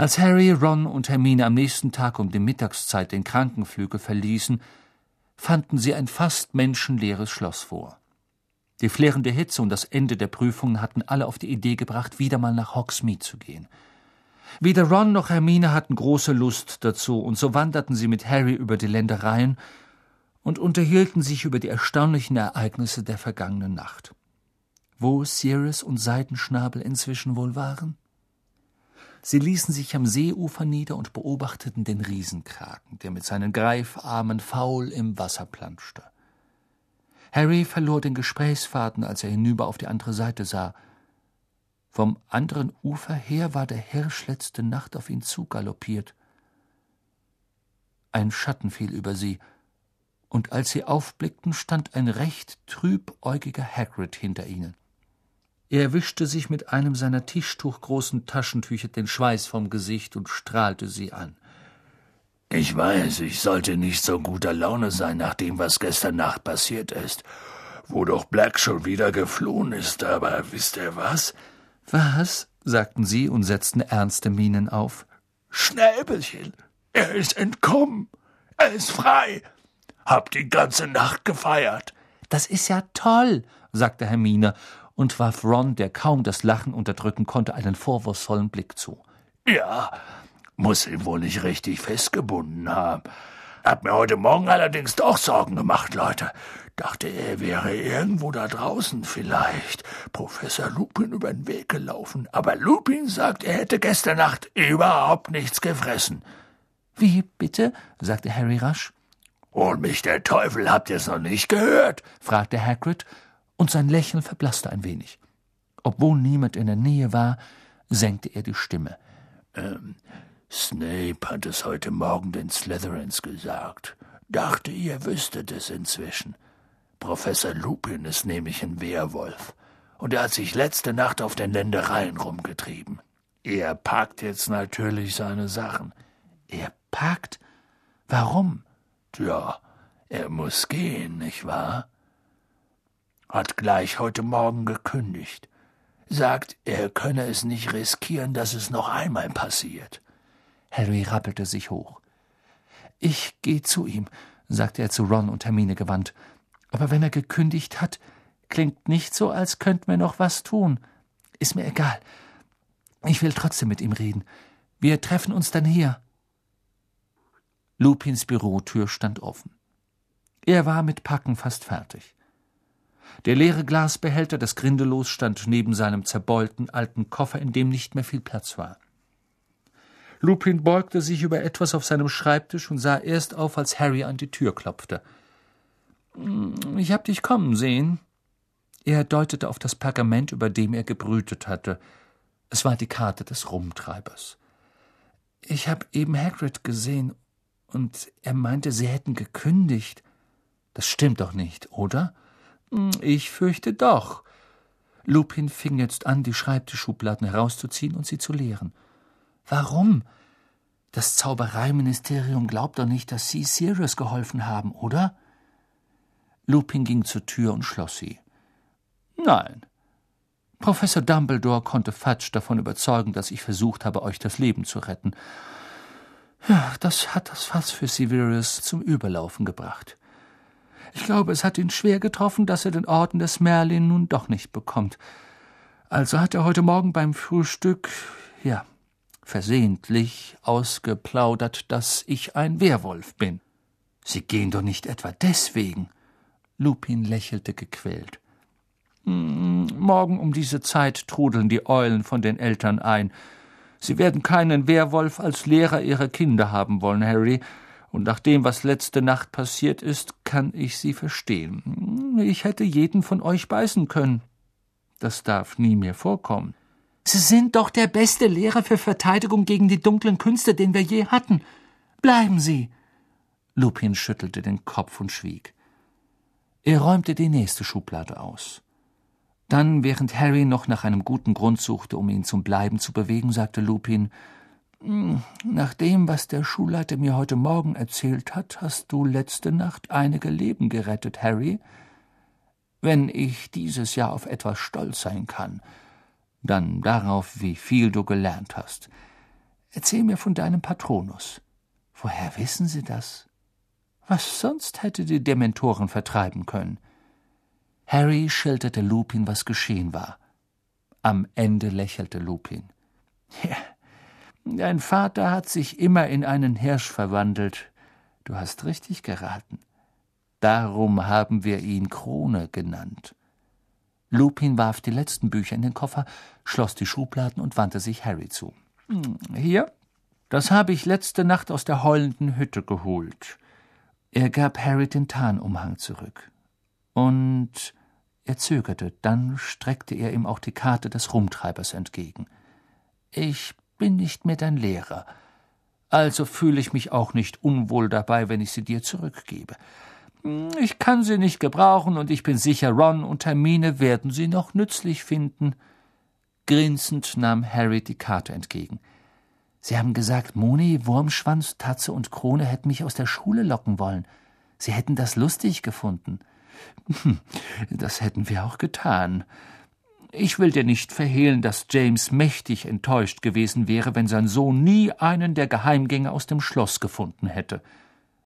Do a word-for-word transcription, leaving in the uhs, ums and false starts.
Als Harry, Ron und Hermine am nächsten Tag um die Mittagszeit den Krankenflügel verließen, fanden sie ein fast menschenleeres Schloss vor. Die flirrende Hitze und das Ende der Prüfungen hatten alle auf die Idee gebracht, wieder mal nach Hogsmeade zu gehen. Weder Ron noch Hermine hatten große Lust dazu, und so wanderten sie mit Harry über die Ländereien und unterhielten sich über die erstaunlichen Ereignisse der vergangenen Nacht. Wo Sirius und Seidenschnabel inzwischen wohl waren? Sie ließen sich am Seeufer nieder und beobachteten den Riesenkraken, der mit seinen Greifarmen faul im Wasser planschte. Harry verlor den Gesprächsfaden, als er hinüber auf die andere Seite sah. Vom anderen Ufer her war der Hirsch letzte Nacht auf ihn zugaloppiert. Ein Schatten fiel über sie, und als sie aufblickten, stand ein recht trübäugiger Hagrid hinter ihnen. Er wischte sich mit einem seiner tischtuchgroßen Taschentücher den Schweiß vom Gesicht und strahlte sie an. »Ich weiß, ich sollte nicht so guter Laune sein, nach dem, was gestern Nacht passiert ist, wo doch Black schon wieder geflohen ist, aber wisst ihr was?« »Was?« sagten sie und setzten ernste Mienen auf. »Schnäbelchen, er ist entkommen, er ist frei, hab die ganze Nacht gefeiert.« »Das ist ja toll«, sagte Hermine und warf Ron, der kaum das Lachen unterdrücken konnte, einen vorwurfsvollen Blick zu. »Ja, muss ihn wohl nicht richtig festgebunden haben. Hat mir heute Morgen allerdings doch Sorgen gemacht, Leute. Dachte, er wäre irgendwo da draußen vielleicht Professor Lupin über den Weg gelaufen. Aber Lupin sagt, er hätte gestern Nacht überhaupt nichts gefressen.« »Wie, bitte?« sagte Harry rasch. »Hol mich der Teufel, habt ihr's noch nicht gehört?« fragte Hagrid, und sein Lächeln verblasste ein wenig. Obwohl niemand in der Nähe war, senkte er die Stimme. Ähm, Snape hat es heute Morgen den Slytherins gesagt. Dachte, ihr wüsstet es inzwischen. Professor Lupin ist nämlich ein Werwolf, und er hat sich letzte Nacht auf den Ländereien rumgetrieben. Er packt jetzt natürlich seine Sachen.« »Er packt? Warum?« »Tja, er muss gehen, nicht wahr? Hat gleich heute Morgen gekündigt. Sagt, er könne es nicht riskieren, dass es noch einmal passiert.« Harry rappelte sich hoch. »Ich gehe zu ihm«, sagte er zu Ron und Hermine gewandt. »Aber wenn er gekündigt hat, klingt nicht so, als könnten wir noch was tun. Ist mir egal. Ich will trotzdem mit ihm reden. Wir treffen uns dann hier.« Lupins Bürotür stand offen. Er war mit Packen fast fertig. Der leere Glasbehälter des Grindelos stand neben seinem zerbeulten alten Koffer, in dem nicht mehr viel Platz war. Lupin beugte sich über etwas auf seinem Schreibtisch und sah erst auf, als Harry an die Tür klopfte. »Ich hab dich kommen sehen.« Er deutete auf das Pergament, über dem er gebrütet hatte. Es war die Karte des Rumtreibers. »Ich hab eben Hagrid gesehen, und er meinte, sie hätten gekündigt. Das stimmt doch nicht, oder?« »Ich fürchte doch.« Lupin fing jetzt an, die Schreibtischschubladen herauszuziehen und sie zu leeren. »Warum? Das Zaubereiministerium glaubt doch nicht, dass Sie Sirius geholfen haben, oder?« Lupin ging zur Tür und schloss sie. »Nein. Professor Dumbledore konnte Fudge davon überzeugen, dass ich versucht habe, euch das Leben zu retten. Ja, das hat das Fass für Sirius zum Überlaufen gebracht. Ich glaube, es hat ihn schwer getroffen, dass er den Orden des Merlin nun doch nicht bekommt. Also hat er heute Morgen beim Frühstück, ja, versehentlich ausgeplaudert, dass ich ein Werwolf bin. Sie gehen doch nicht etwa deswegen?« Lupin lächelte gequält. »Morgen um diese Zeit trudeln die Eulen von den Eltern ein. Sie werden keinen Werwolf als Lehrer ihrer Kinder haben wollen, Harry, und nach dem, was letzte Nacht passiert ist, kann ich Sie verstehen. Ich hätte jeden von euch beißen können. Das darf nie mehr vorkommen.« »Sie sind doch der beste Lehrer für Verteidigung gegen die dunklen Künste, den wir je hatten. Bleiben Sie!« Lupin schüttelte den Kopf und schwieg. Er räumte die nächste Schublade aus. Dann, während Harry noch nach einem guten Grund suchte, um ihn zum Bleiben zu bewegen, sagte Lupin, »Nach dem, was der Schulleiter mir heute Morgen erzählt hat, hast du letzte Nacht einige Leben gerettet, Harry. Wenn ich dieses Jahr auf etwas stolz sein kann, dann darauf, wie viel du gelernt hast. Erzähl mir von deinem Patronus. Woher wissen Sie das? Was sonst hätte die Dementoren vertreiben können? Harry schilderte Lupin, was geschehen war. Am Ende lächelte Lupin. Ja, dein Vater hat sich immer in einen Hirsch verwandelt. Du hast richtig geraten. Darum haben wir ihn Krone genannt. Lupin warf die letzten Bücher in den Koffer, schloss die Schubladen und wandte sich Harry zu. Hier, das habe ich letzte Nacht aus der heulenden Hütte geholt. Er gab Harry den Tarnumhang zurück. Und er zögerte, dann streckte er ihm auch die Karte des Rumtreibers entgegen. Ich bin nicht mehr dein Lehrer, also fühle ich mich auch nicht unwohl dabei, wenn ich sie dir zurückgebe. Ich kann sie nicht gebrauchen, und ich bin sicher, Ron und Hermine werden sie noch nützlich finden. Grinsend nahm Harry die Karte entgegen. Sie haben gesagt, Moni, Wurmschwanz, Tatze und Krone hätten mich aus der Schule locken wollen. Sie hätten das lustig gefunden. Das hätten wir auch getan. Ich will dir nicht verhehlen, dass James mächtig enttäuscht gewesen wäre, wenn sein Sohn nie einen der Geheimgänge aus dem Schloss gefunden hätte.